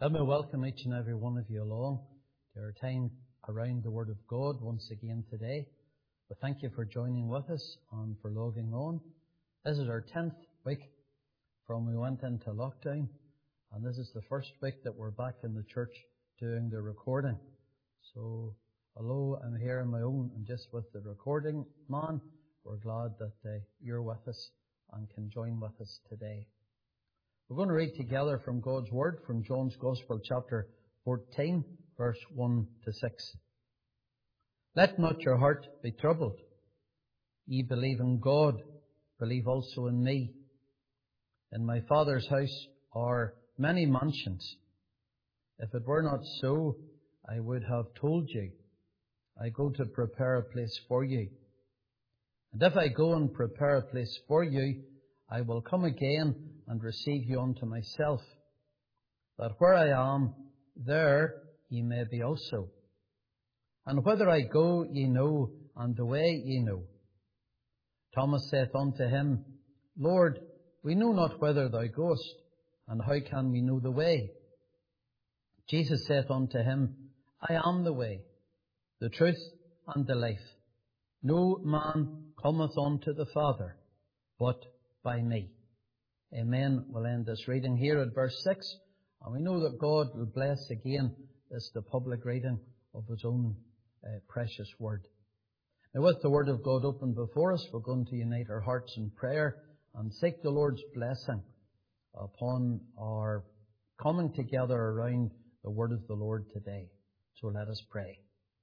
Let me welcome each and every one of you along to our time around the Word of God once again today. But thank you for joining with us and for logging on. This is our 10th week from we went into lockdown, and this is the first week that we're back in the church doing the recording. So, although I'm here on my own and just with the recording man, we're glad that you're with us and can join with us today. We're going to read together from God's Word from John's Gospel, chapter 14, verse 1 to 6. Let not your heart be troubled. Ye believe in God, believe also in me. In my Father's house are many mansions. If it were not so, I would have told you. I go to prepare a place for you. And if I go and prepare a place for you, I will come again and receive you unto myself, that where I am, there ye may be also. And whither I go ye know, and the way ye know. Thomas saith unto him, Lord, we know not whither thou goest, and how can we know the way? Jesus saith unto him, I am the way, the truth, and the life. No man cometh unto the Father, but by me. Amen. We'll end this reading here at verse 6. And we know that God will bless again this the public reading of His own precious Word. Now with the Word of God open before us, we're going to unite our hearts in prayer and seek the Lord's blessing upon our coming together around the Word of the Lord today. So let us pray.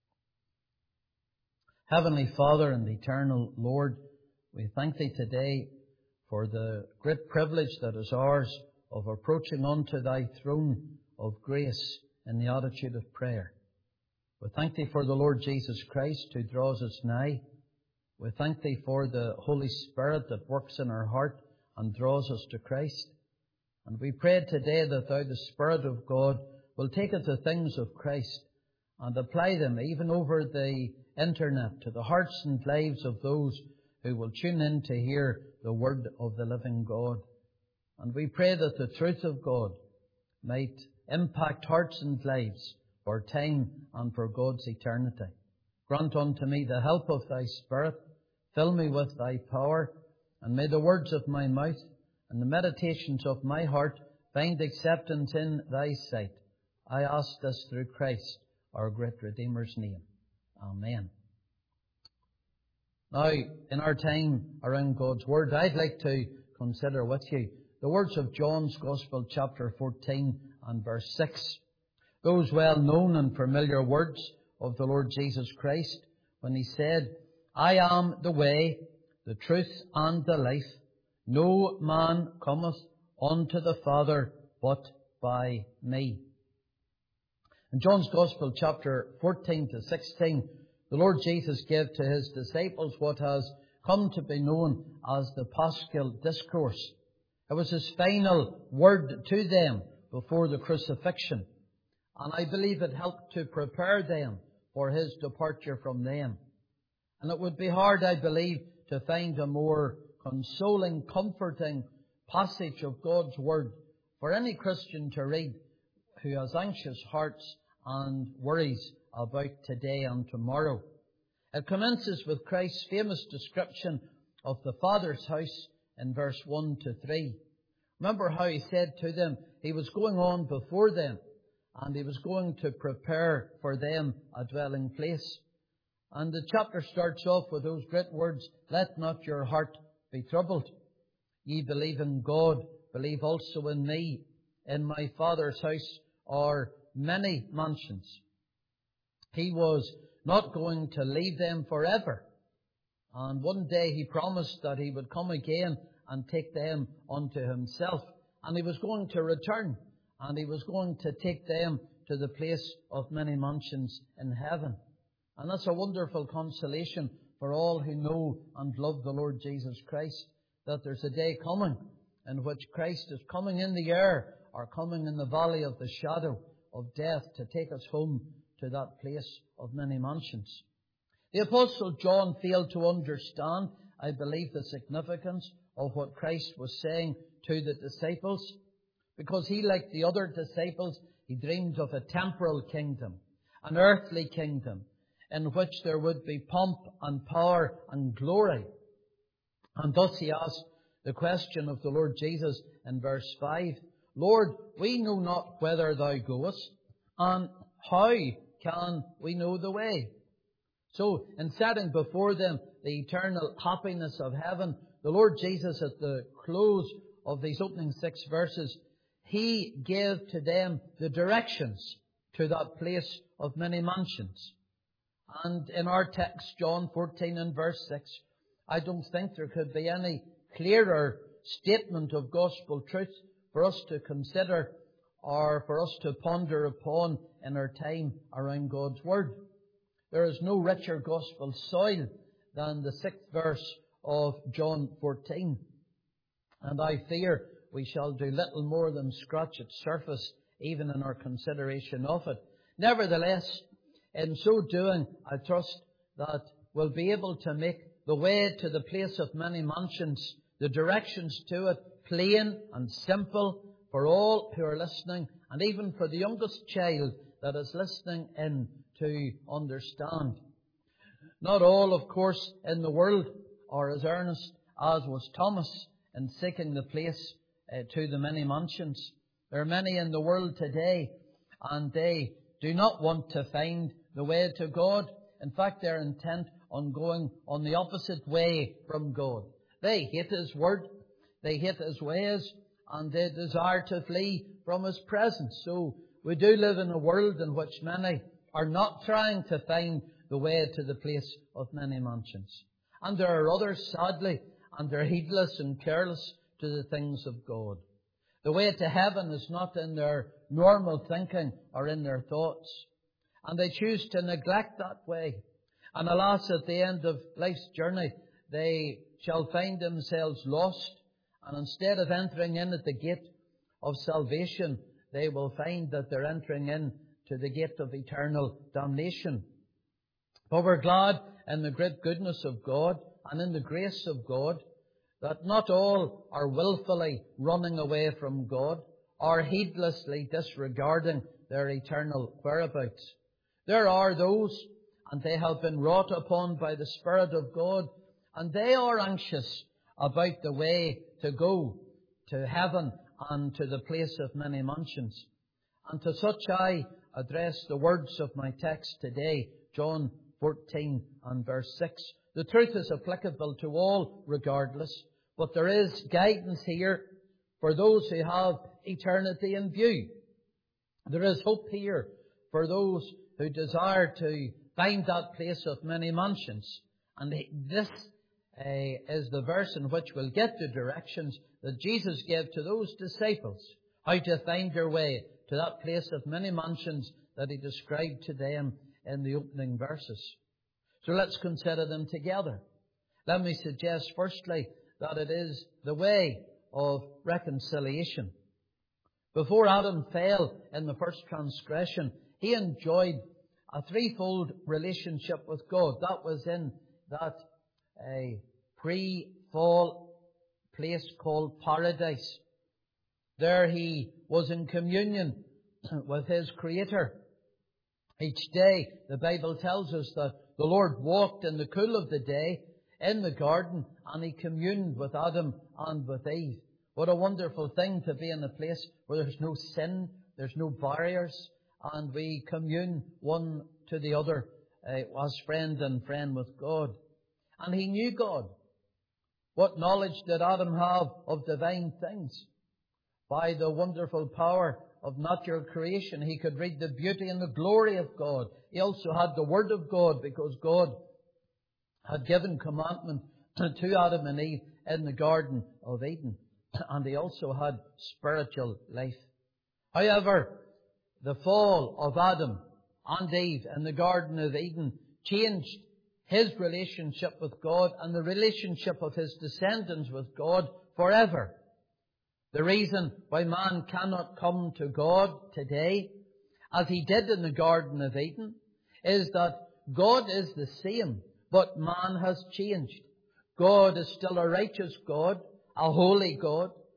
Heavenly Father and eternal Lord, we thank Thee today for the great privilege that is ours of approaching unto Thy throne of grace in the attitude of prayer. We thank Thee for the Lord Jesus Christ who draws us nigh. We thank Thee for the Holy Spirit that works in our heart and draws us to Christ. And we pray today that Thou, the Spirit of God, will take us the things of Christ and apply them even over the internet to the hearts and lives of those who will tune in to hear the Word of the living God. And we pray that the truth of God might impact hearts and lives for time and for God's eternity. Grant unto me the help of Thy Spirit. Fill me with Thy power. And may the words of my mouth and the meditations of my heart find acceptance in Thy sight. I ask this through Christ, our great Redeemer's name. Amen. Now, in our time around God's Word, I'd like to consider with you the words of John's Gospel, chapter 14 and verse 6. Those well-known and familiar words of the Lord Jesus Christ when He said, I am the way, the truth, and the life. No man cometh unto the Father but by me. In John's Gospel, chapter 14 to 16, the Lord Jesus gave to His disciples what has come to be known as the Paschal Discourse. It was His final word to them before the crucifixion. And I believe it helped to prepare them for His departure from them. And it would be hard, I believe, to find a more consoling, comforting passage of God's Word for any Christian to read who has anxious hearts and worries about today and tomorrow. It commences with Christ's famous description of the Father's house in verse 1 to 3. Remember how He said to them, He was going on before them and He was going to prepare for them a dwelling place. And the chapter starts off with those great words, Let not your heart be troubled. Ye believe in God, believe also in me. In my Father's house are many mansions. He was not going to leave them forever. And one day He promised that He would come again and take them unto Himself. And He was going to return. And He was going to take them to the place of many mansions in heaven. And that's a wonderful consolation for all who know and love the Lord Jesus Christ, that there's a day coming in which Christ is coming in the air or coming in the valley of the shadow of death to take us home to that place of many mansions. The Apostle John failed to understand, I believe, the significance of what Christ was saying to the disciples, Because he, like the other disciples, he dreamed of a temporal kingdom, an earthly kingdom, in which there would be pomp and power and glory. And thus he asked the question of the Lord Jesus in verse 5, Lord, we know not whither thou goest, and how can we know the way? So, in setting before them the eternal happiness of heaven, the Lord Jesus, at the close of these opening 6 verses, he gave to them the directions to that place of many mansions. And in our text, John 14 and verse 6, I don't think there could be any clearer statement of gospel truth for us to consider or for us to ponder upon in our time around God's Word. There is no richer gospel soil than the 6th verse of John 14. And I fear we shall do little more than scratch its surface even in our consideration of it. Nevertheless, in so doing, I trust that we'll be able to make the way to the place of many mansions, the directions to it, plain and simple for all who are listening, and even for the youngest child that is listening in to understand. Not all, of course, in the world are as earnest as was Thomas in seeking the place to the many mansions. There are many in the world today, and they do not want to find the way to God. In fact, they're intent on going on the opposite way from God. They hate His Word, they hate His ways, and they desire to flee from His presence. So we do live in a world in which many are not trying to find the way to the place of many mansions. And there are others, sadly, and they're heedless and careless to the things of God. The way to heaven is not in their normal thinking or in their thoughts. And they choose to neglect that way. And alas, at the end of life's journey, they shall find themselves lost. And instead of entering in at the gate of salvation, they will find that they're entering in to the gate of eternal damnation. But we're glad in the great goodness of God and in the grace of God that not all are willfully running away from God or heedlessly disregarding their eternal whereabouts. There are those, and they have been wrought upon by the Spirit of God, and they are anxious about the way to go to heaven and to the place of many mansions. And to such I address the words of my text today, John 14 and verse 6. The truth is applicable to all regardless, but there is guidance here for those who have eternity in view. There is hope here for those who desire to find that place of many mansions. And this is the verse in which we'll get the directions that Jesus gave to those disciples, how to find their way to that place of many mansions that He described to them in the opening verses. So let's consider them together. Let me suggest firstly that it is the way of reconciliation. Before Adam fell in the first transgression, he enjoyed a threefold relationship with God. That was in that pre-fall place called paradise. There he was in communion with his Creator. Each day, the Bible tells us that the Lord walked in the cool of the day in the garden, and He communed with Adam and with Eve. What a wonderful thing to be in a place where there's no sin, there's no barriers, and we commune one to the other as friend and friend with God. And he knew God. What knowledge did Adam have of divine things? By the wonderful power of natural creation, he could read the beauty and the glory of God. He also had the Word of God, because God had given commandment to Adam and Eve in the Garden of Eden. And he also had spiritual life. However, the fall of Adam and Eve in the Garden of Eden changed his relationship with God and the relationship of his descendants with God forever. The reason why man cannot come to God today, as he did in the Garden of Eden, is that God is the same, but man has changed. God is still a righteous God, a holy God,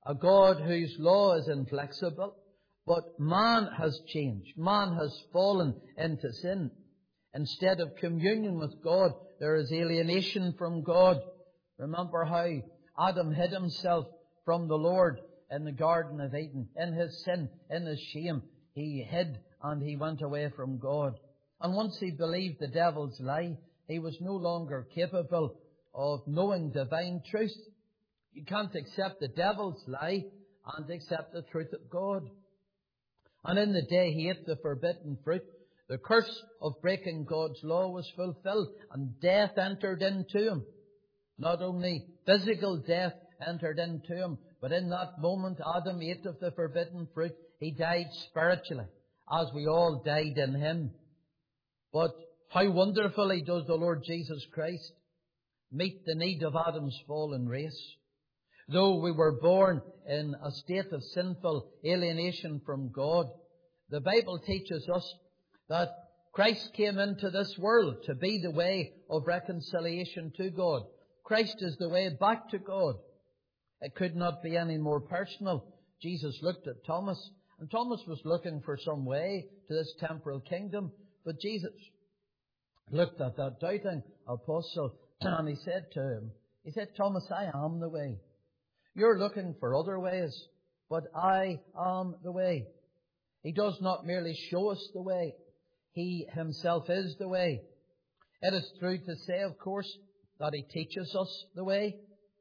A God whose law is inflexible. But man has changed. Man has fallen into sin. Instead of communion with God, there is alienation from God. Remember how Adam hid himself from the Lord in the Garden of Eden. In his sin, in his shame, he hid and he went away from God. And once he believed the devil's lie, he was no longer capable of knowing divine truth. You can't accept the devil's lie and accept the truth of God. And in the day he ate the forbidden fruit, the curse of breaking God's law was fulfilled, and death entered into him. Not only physical death entered into him, but in that moment Adam ate of the forbidden fruit, he died spiritually, as we all died in him. But how wonderfully does the Lord Jesus Christ meet the need of Adam's fallen race. Though we were born in a state of sinful alienation from God, the Bible teaches us that Christ came into this world to be the way of reconciliation to God. Christ is the way back to God. It could not be any more personal. Jesus looked at Thomas, and Thomas was looking for some way to this temporal kingdom. But Jesus looked at that doubting apostle, and he said to him, Thomas, I am the way. You're looking for other ways, but I am the way. He does not merely show us the way. He himself is the way. It is true to say, of course, that he teaches us the way.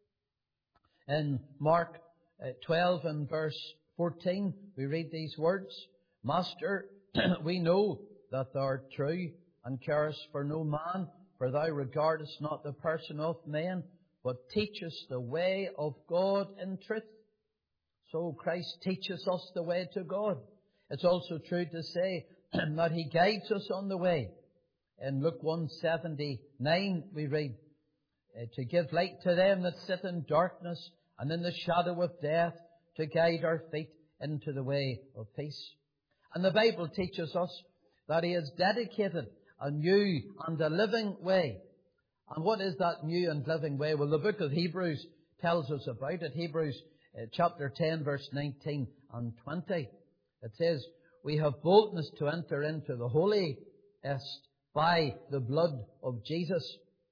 In Mark 12 and verse 14, we read these words, Master, we know that thou art true and carest for no man, for thou regardest not the person of men, but teachest the way of God in truth. So Christ teaches us the way to God. It's also true to say that he guides us on the way. In Luke 1:79 we read, to give light to them that sit in darkness and in the shadow of death, to guide our feet into the way of peace. And the Bible teaches us that he has dedicated a new and a living way. And what is that new and living way? Well, the book of Hebrews tells us about it. Hebrews chapter 10, verse 19 and 20. It says, we have boldness to enter into the holiest by the blood of Jesus,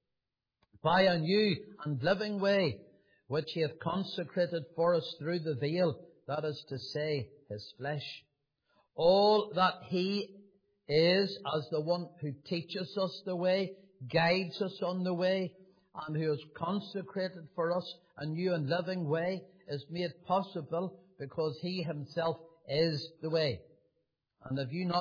by a new and living way, which he hath consecrated for us through the veil, that is to say, his flesh. All that he is as the one who teaches us the way, guides us on the way, and who has consecrated for us a new and living way, is made possible because he himself is the way. And if you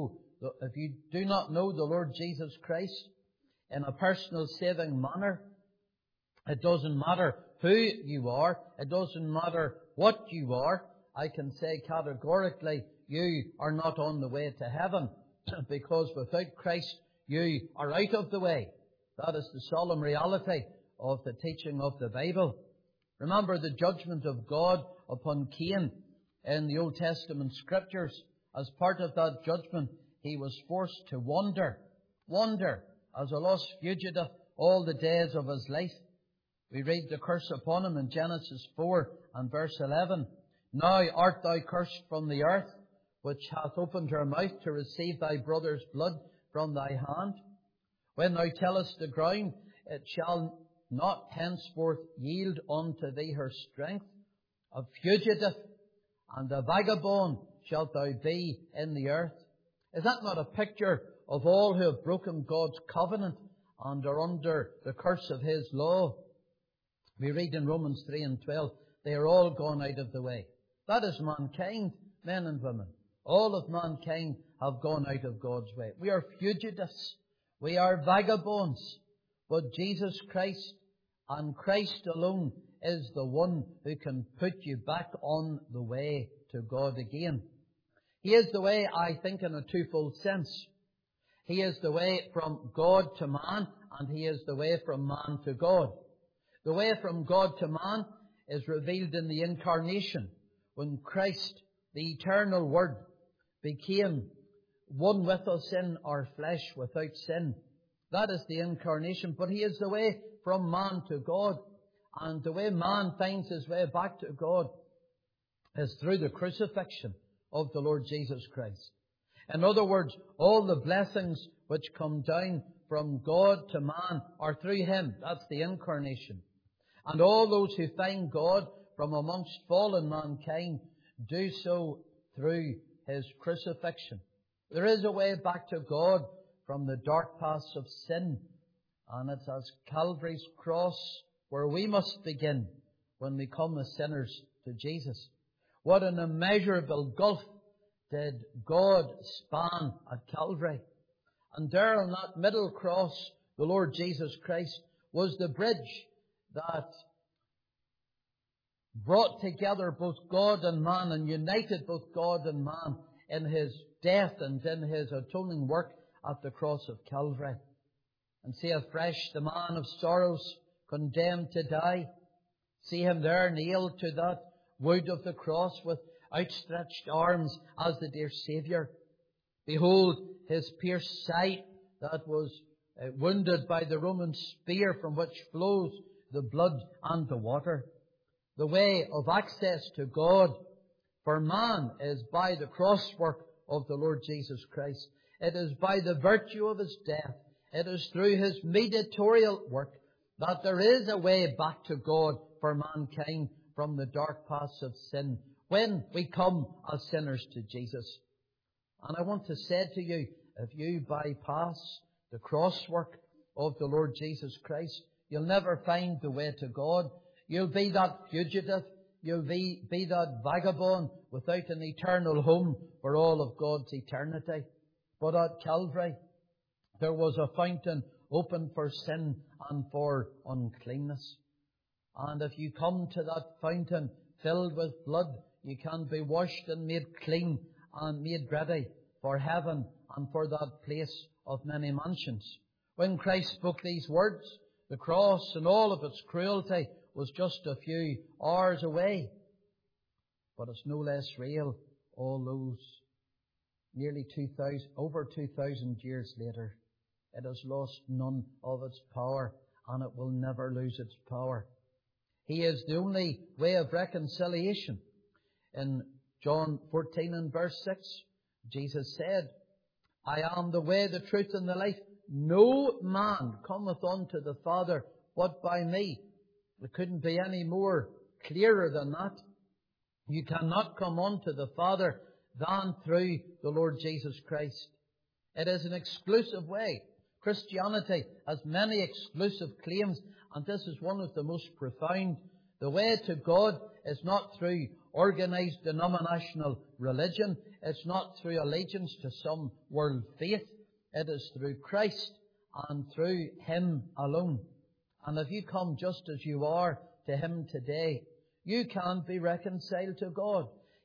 do not know the Lord Jesus Christ in a personal saving manner, it doesn't matter who you are, it doesn't matter what you are, I can say categorically, you are not on the way to heaven, because without Christ, you are out of the way. That is the solemn reality of the teaching of the Bible. Remember the judgment of God upon Cain in the Old Testament Scriptures. As part of that judgment, he was forced to wander as a lost fugitive all the days of his life. We read the curse upon him in Genesis 4 and verse 11. Now art thou cursed from the earth, which hath opened her mouth to receive thy brother's blood from thy hand. When thou tellest the ground, it shall not henceforth yield unto thee her strength. A fugitive and a vagabond shalt thou be in the earth. Is that not a picture of all who have broken God's covenant and are under the curse of his law? We read in Romans 3 and 12, they are all gone out of the way. That is mankind, men and women. All of mankind have gone out of God's way. We are fugitives. We are vagabonds. But Jesus Christ and Christ alone is the one who can put you back on the way to God again. He is the way, I think, in a twofold sense. He is the way from God to man, and he is the way from man to God. The way from God to man is revealed in the incarnation, when Christ, the eternal Word, became one with us in our flesh without sin. That is the incarnation. But he is the way from man to God. And the way man finds his way back to God is through the crucifixion of the Lord Jesus Christ. In other words, all the blessings which come down from God to man are through Him. That's the incarnation. And all those who find God from amongst fallen mankind do so through His crucifixion. There is a way back to God from the dark paths of sin. And it's as Calvary's cross where we must begin when we come as sinners to Jesus. What an immeasurable gulf did God span at Calvary. And there on that middle cross, the Lord Jesus Christ was the bridge that brought together both God and man and united both God and man in His death and in His atoning work at the cross of Calvary. And see afresh the man of sorrows condemned to die. See Him there nailed to that wood of the cross with outstretched arms as the dear Saviour. Behold His pierced side that was wounded by the Roman spear from which flows the blood and the water. The way of access to God for man is by the cross work of the Lord Jesus Christ. It is by the virtue of His death. It is through His mediatorial work that there is a way back to God for mankind from the dark paths of sin when we come as sinners to Jesus. And I want to say to you, if you bypass the cross work of the Lord Jesus Christ, you'll never find the way to God. You'll be that fugitive. You'll be that vagabond without an eternal home for all of God's eternity. But at Calvary, there was a fountain open for sin and for uncleanness. And if you come to that fountain filled with blood, you can be washed and made clean and made ready for heaven and for that place of many mansions. When Christ spoke these words, the cross and all of its cruelty was just a few hours away. But it's no less real all those over 2,000 years later. It has lost none of its power, and it will never lose its power. He is the only way of reconciliation. In John 14 and verse 6, Jesus said, I am the way, the truth, and the life. No man cometh unto the Father but by me. It couldn't be any more clearer than that. You cannot come unto the Father than through the Lord Jesus Christ. It is an exclusive way. Christianity has many exclusive claims, and this is one of the most profound. The way to God is not through organized denominational religion. It's not through allegiance to some world faith. It is through Christ and through Him alone. And if you come just as you are to Him today, you can be reconciled to God.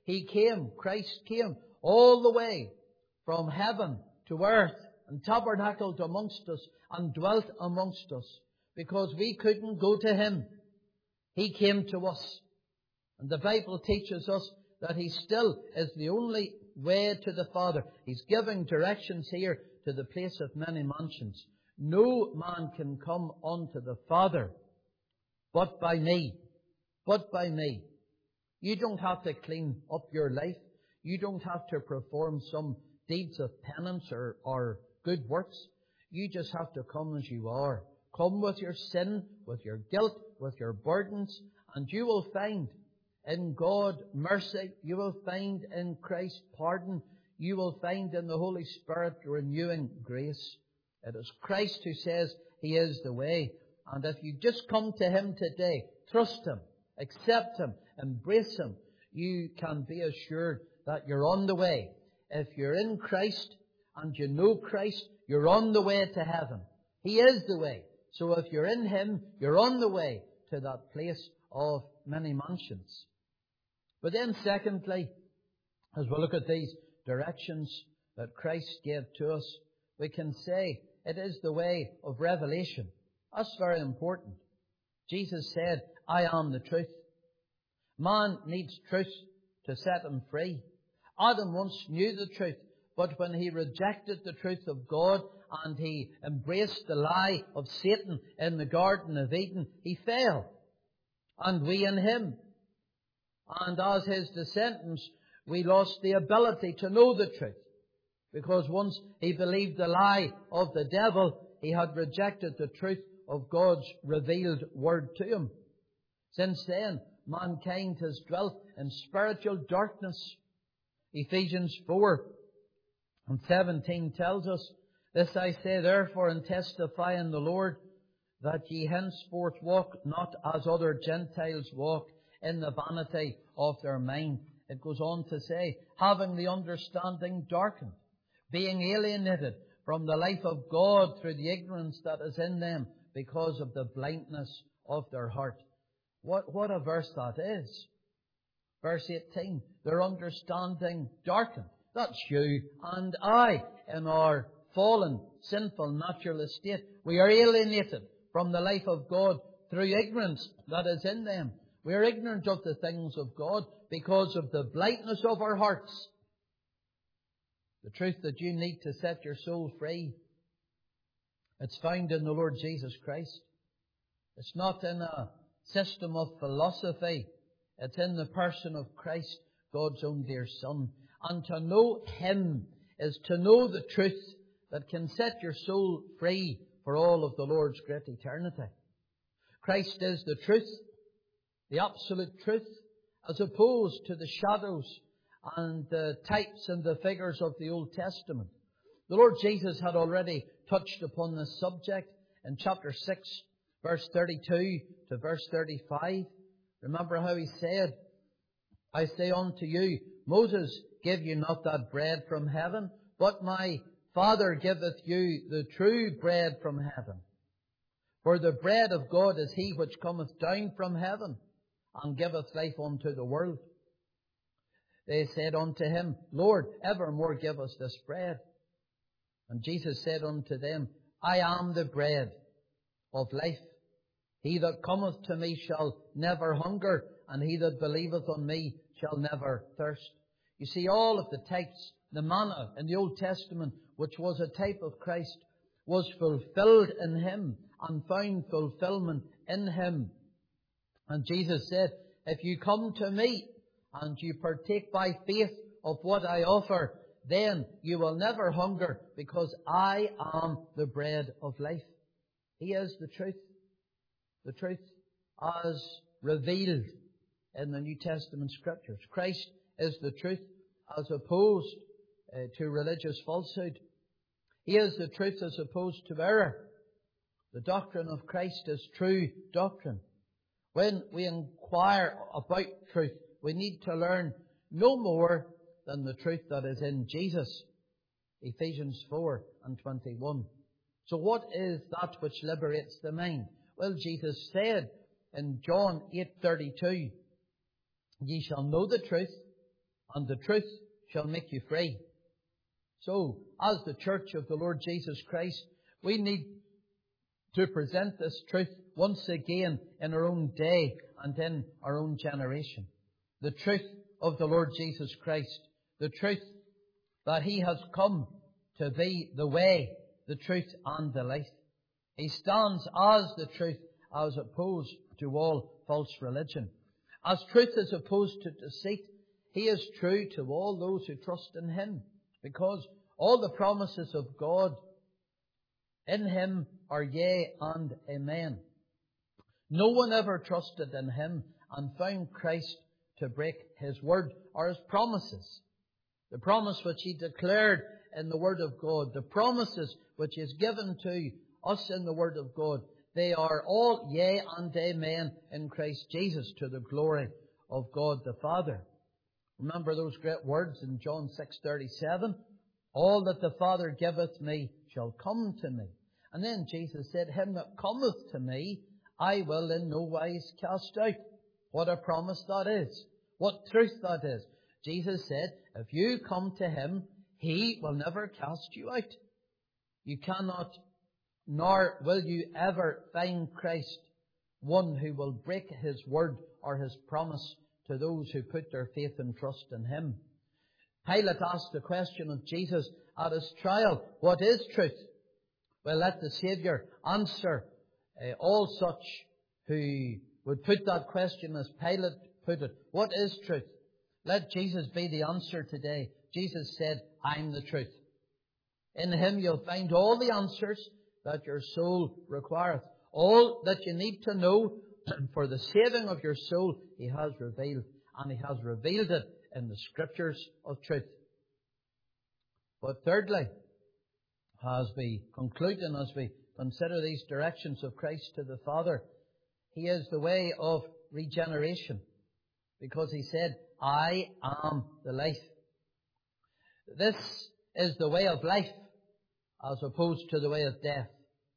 Christ came all the way from heaven to earth and tabernacled amongst us and dwelt amongst us because we couldn't go to Him. He came to us. And the Bible teaches us that He still is the only way to the Father. He's giving directions here to the place of many mansions. No man can come unto the Father but by me. But by me. You don't have to clean up your life. You don't have to perform some deeds of penance or good works. You just have to come as you are. Come with your sin, with your guilt, with your burdens, and you will find in God mercy. You will find in Christ pardon. You will find in the Holy Spirit renewing grace. It is Christ who says He is the way. And if you just come to Him today, trust Him, accept Him, embrace Him, you can be assured that you're on the way. If you're in Christ and you know Christ, you're on the way to heaven. He is the way. So if you're in Him, you're on the way to that place of many mansions. But then secondly, as we look at these directions that Christ gave to us, we can say it is the way of revelation. That's very important. Jesus said, I am the truth. Man needs truth to set him free. Adam once knew the truth, but when he rejected the truth of God and he embraced the lie of Satan in the Garden of Eden, he fell. And we in him. And as his descendants, we lost the ability to know the truth. Because once he believed the lie of the devil, he had rejected the truth of God's revealed word to him. Since then, mankind has dwelt in spiritual darkness. Ephesians 4:17 tells us, "This I say therefore and testify in the Lord, that ye henceforth walk not as other Gentiles walk, in the vanity of their mind." It goes on to say, having the understanding darkened, being alienated from the life of God through the ignorance that is in them because of the blindness of their heart. What a verse that is. Verse 18, their understanding darkened. That's you and I in our fallen, sinful, natural estate. We are alienated from the life of God through ignorance that is in them. We are ignorant of the things of God because of the blindness of our hearts. The truth that you need to set your soul free, it's found in the Lord Jesus Christ. It's not in a system of philosophy. It's in the person of Christ, God's own dear Son. And to know Him is to know the truth that can set your soul free for all of the Lord's great eternity. Christ is the truth, the absolute truth, as opposed to the shadows and the types and the figures of the Old Testament. The Lord Jesus had already touched upon this subject in chapter 6, verse 32 to verse 35. Remember how He said, "I say unto you, Moses gave you not that bread from heaven, but my Father giveth you the true bread from heaven. For the bread of God is He which cometh down from heaven, and giveth life unto the world." They said unto Him, "Lord, evermore give us this bread." And Jesus said unto them, "I am the bread of life. He that cometh to me shall never hunger, and he that believeth on me shall never thirst." You see, all of the types, the manna in the Old Testament, which was a type of Christ, was fulfilled in Him and found fulfillment in Him. And Jesus said, "If you come to me and you partake by faith of what I offer, then you will never hunger, because I am the bread of life." He is the truth as revealed in the New Testament Scriptures. Christ is the truth as opposed to religious falsehood. He is the truth as opposed to error. The doctrine of Christ is true doctrine. When we inquire about truth, we need to learn no more than the truth that is in Jesus. Ephesians 4:21. So what is that which liberates the mind? Well, Jesus said in John 8:32, "Ye shall know the truth, and the truth shall make you free." So, as the Church of the Lord Jesus Christ, we need to present this truth once again in our own day and in our own generation. The truth of the Lord Jesus Christ. The truth that He has come to be the way, the truth and the life. He stands as the truth as opposed to all false religion. As truth as opposed to deceit, He is true to all those who trust in Him, because all the promises of God in Him are yea and amen. No one ever trusted in Him and found Christ to break His word or His promises. The promise which He declared in the Word of God, the promises which is given to us in the Word of God, they are all yea and amen in Christ Jesus, to the glory of God the Father. Remember those great words in John 6:37? "All that the Father giveth me shall come to me." And then Jesus said, "Him that cometh to me, I will in no wise cast out." What a promise that is. What truth that is. Jesus said, if you come to Him, He will never cast you out. You cannot, nor will you ever find Christ one who will break His word or His promise to those who put their faith and trust in Him. Pilate asked the question of Jesus at His trial, "What is truth?" Well, let the Saviour answer all such who would put that question as Pilate put it. What is truth? Let Jesus be the answer today. Jesus said, I'm the truth. In Him you'll find all the answers that your soul requireth. All that you need to know for the saving of your soul, He has revealed. And He has revealed it in the Scriptures of truth. But thirdly, as we conclude and as we consider these directions of Christ to the Father, He is the way of regeneration. Because He said, I am the life. This is the way of life as opposed to the way of death.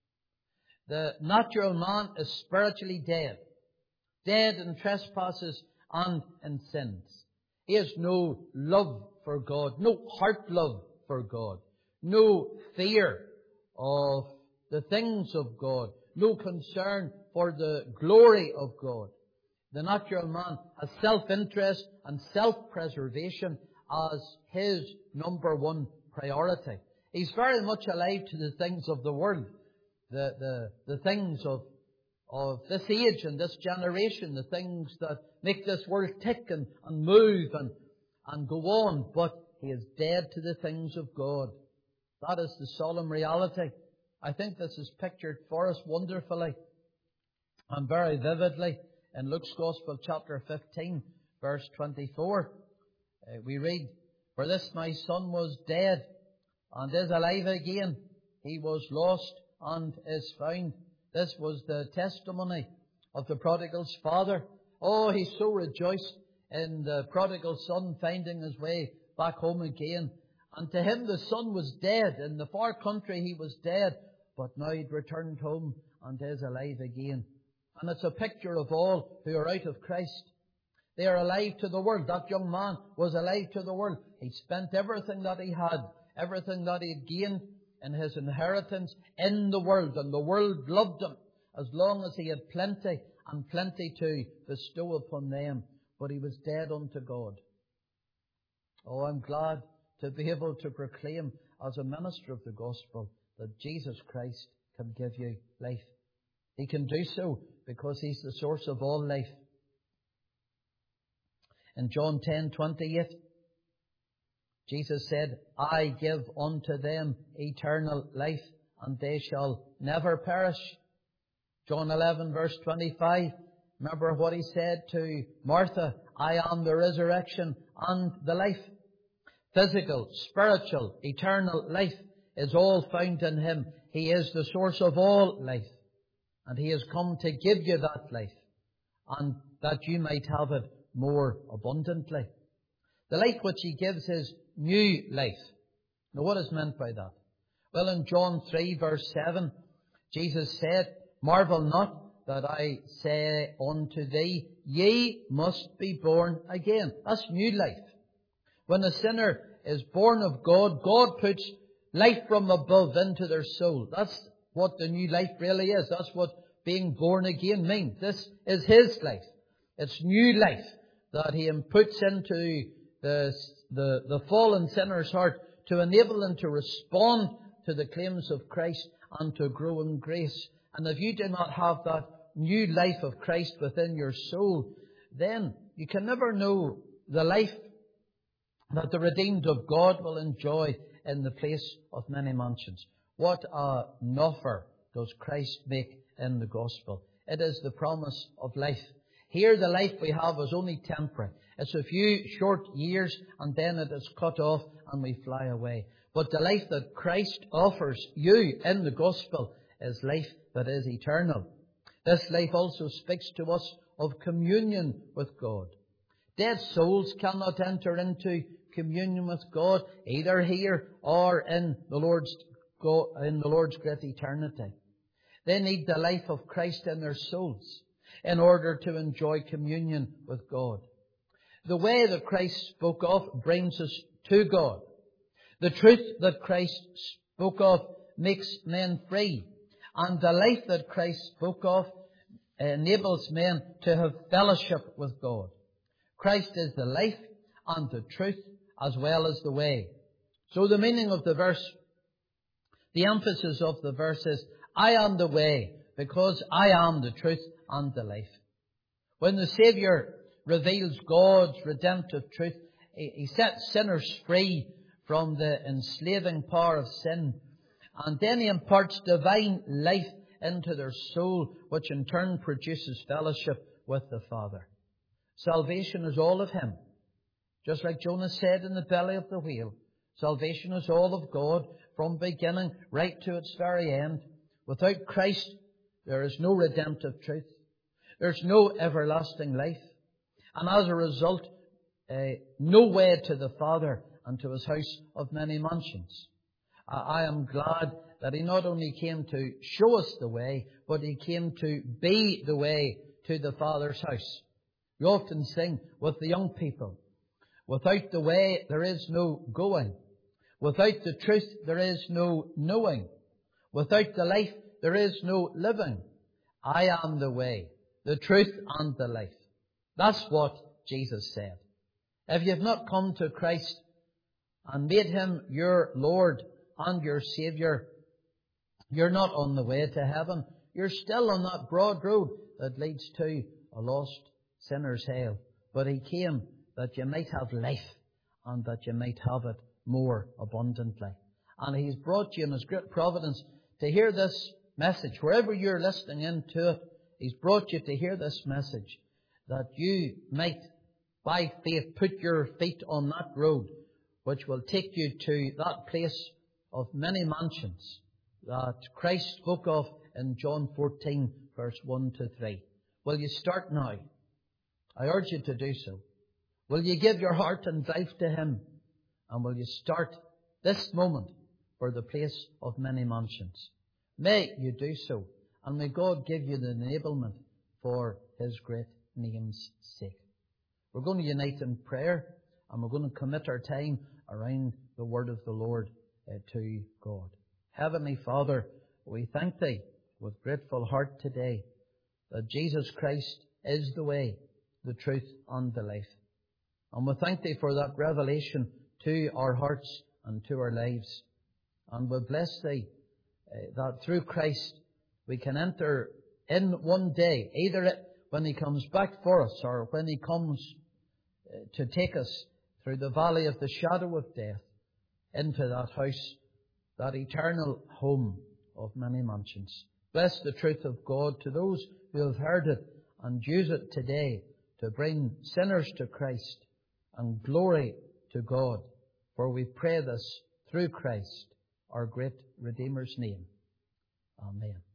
The natural man is spiritually dead. Dead in trespasses and in sins. He has no love for God, no heart love for God, no fear of the things of God, no concern for the glory of God. The natural man has self-interest and self-preservation as his number one priority. He's very much alive to the things of the world, the things of this age and this generation, the things that make this world tick and move and go on. But he is dead to the things of God. That is the solemn reality. I think this is pictured for us wonderfully and very vividly in Luke's Gospel, chapter 15, verse 24. We read, For this my son was dead, and is alive again. He was lost, and is found. This was the testimony of the prodigal's father. Oh, he so rejoiced in the prodigal son finding his way back home again. And to him the son was dead. In the far country he was dead, but now he'd returned home and is alive again. And it's a picture of all who are out of Christ. They are alive to the world. That young man was alive to the world. He spent everything that he had, everything that he had gained in his inheritance in the world. And the world loved him as long as he had plenty and plenty to bestow upon them. But he was dead unto God. Oh, I'm glad to be able to proclaim as a minister of the gospel that Jesus Christ can give you life. He can do so because He's the source of all life. In John 10:28, Jesus said, I give unto them eternal life, and they shall never perish. John 11, verse 25, remember what He said to Martha, I am the resurrection and the life. Physical, spiritual, eternal life is all found in Him. He is the source of all life. And He has come to give you that life, and that you might have it more abundantly. The life which He gives is new life. Now what is meant by that? Well, in John 3 verse 7, Jesus said, Marvel not that I say unto thee, ye must be born again. That's new life. When a sinner is born of God, God puts life from above into their soul. That's what the new life really is. That's what being born again means. This is His life. It's new life that He puts into the fallen sinner's heart to enable them to respond to the claims of Christ and to grow in grace. And if you do not have that new life of Christ within your soul, then you can never know the life that the redeemed of God will enjoy in the place of many mansions. What an offer does Christ make in the gospel. It is the promise of life. Here the life we have is only temporary. It's a few short years and then it is cut off and we fly away. But the life that Christ offers you in the gospel is life that is eternal. This life also speaks to us of communion with God. Dead souls cannot enter into communion with God, either here or in the Lord's great eternity. They need the life of Christ in their souls in order to enjoy communion with God. The way that Christ spoke of brings us to God. The truth that Christ spoke of makes men free. And the life that Christ spoke of enables men to have fellowship with God. Christ is the life and the truth as well as the way. So the meaning of the verse, the emphasis of the verse is, I am the way, because I am the truth and the life. When the Saviour reveals God's redemptive truth. He sets sinners free from the enslaving power of sin. And then He imparts divine life into their soul, which in turn produces fellowship with the Father. Salvation is all of Him. Just like Jonah said in the belly of the whale, salvation is all of God from beginning right to its very end. Without Christ, there is no redemptive truth. There's no everlasting life. And as a result, no way to the Father and to His house of many mansions. I am glad that He not only came to show us the way, but He came to be the way to the Father's house. We often sing with the young people, without the way there is no going. Without the truth there is no knowing. Without the life there is no living. I am the way, the truth and the life. That's what Jesus said. If you have not come to Christ and made Him your Lord and your Saviour, you're not on the way to heaven. You're still on that broad road that leads to a lost sinner's hell. But He came that you might have life and that you might have it more abundantly. And He's brought you in His great providence to hear this message. Wherever you're listening into it, He's brought you to hear this message, that you might, by faith, put your feet on that road, which will take you to that place of many mansions that Christ spoke of in John 14, verse 1 to 3. Will you start now? I urge you to do so. Will you give your heart and life to Him? And will you start this moment for the place of many mansions? May you do so. And may God give you the enablement for His great name's sake. We're going to unite in prayer, and we're going to commit our time around the word of the Lord to God. Heavenly Father, we thank Thee with grateful heart today that Jesus Christ is the way, the truth and the life. And we thank Thee for that revelation to our hearts and to our lives. And we bless Thee that through Christ we can enter in one day, either when He comes back for us or when He comes to take us through the valley of the shadow of death into that house, that eternal home of many mansions. Bless the truth of God to those who have heard it and use it today to bring sinners to Christ and glory to God. For we pray this through Christ, our great Redeemer's name. Amen.